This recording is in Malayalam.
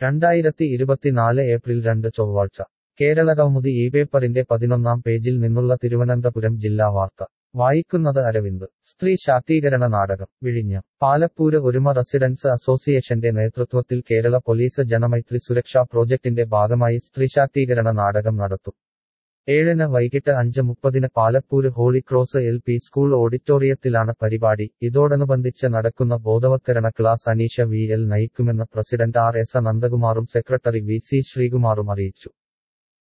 2024 ഏപ്രിൽ 2 ചൊവ്വാഴ്ച കേരളകൗമുദി ഈ പേപ്പറിന്റെ 11-ാം പേജിൽ നിന്നുള്ള തിരുവനന്തപുരം ജില്ലാ വാർത്ത വായിക്കുന്നത് അരവിന്ദ്. സ്ത്രീ ശാക്തീകരണ നാടകം വിഴിഞ്ഞം. പാലപ്പൂര് ഒരുമ റെസിഡൻസ് അസോസിയേഷന്റെ നേതൃത്വത്തിൽ കേരള പോലീസ് ജനമൈത്രി സുരക്ഷാ പ്രോജക്ടിന്റെ ഭാഗമായി സ്ത്രീശാക്തീകരണ നാടകം നടത്തും. 7-ന് വൈകിട്ട് 5:30-ന് Palappur holy cross LP school ഓഡിറ്റോറിയത്തിലാണ് പരിപാടി. ഇതോടനുബന്ധിച്ച് നടക്കുന്ന ബോധവത്കരണ ക്ലാസ് അനീഷ VL നയിക്കുമെന്ന് പ്രസിഡന്റ് RS നന്ദകുമാറും സെക്രട്ടറി VC ശ്രീകുമാറും അറിയിച്ചു.